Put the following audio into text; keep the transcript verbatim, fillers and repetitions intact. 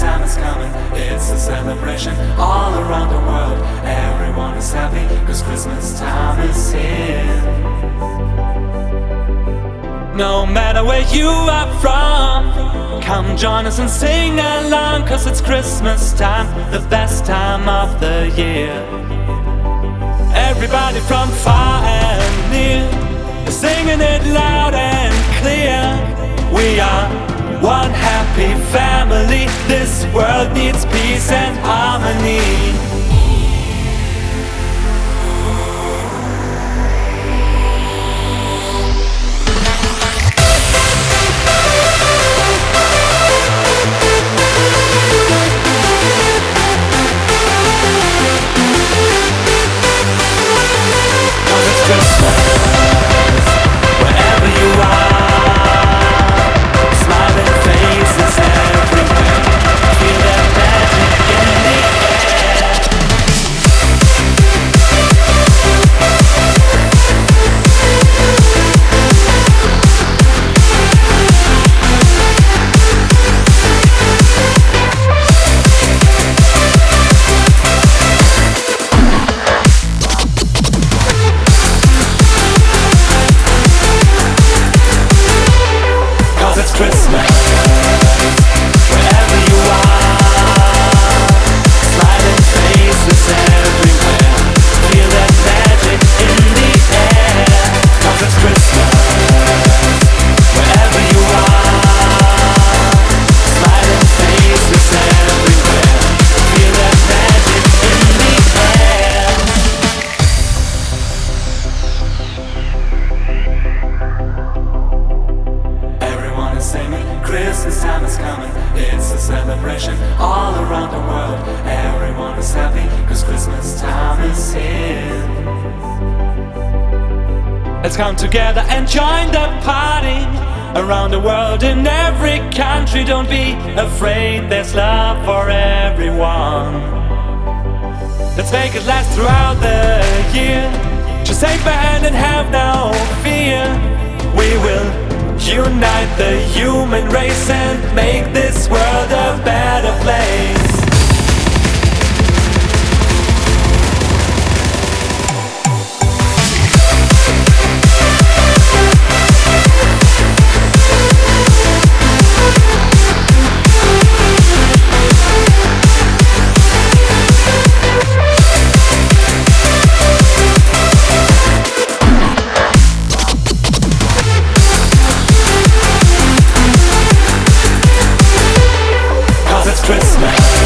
time is coming, it's a celebration all around the world. Everyone is happy, cause Christmas time is here. No matter where you are from, come join us and sing along, cause it's Christmas time, the best time of the year. Everybody from far and near is singing it loud and clear. We are one happy family, this world needs peace and harmony. Christmas time is coming, it's a celebration all around the world. Everyone is happy, cause Christmas time is here. Let's come together and join the party around the world, in every country. Don't be afraid, there's love for everyone. Let's make it last throughout the year. Just take my hand and have no fear. We will unite the human race and make this world a better place. Christmas.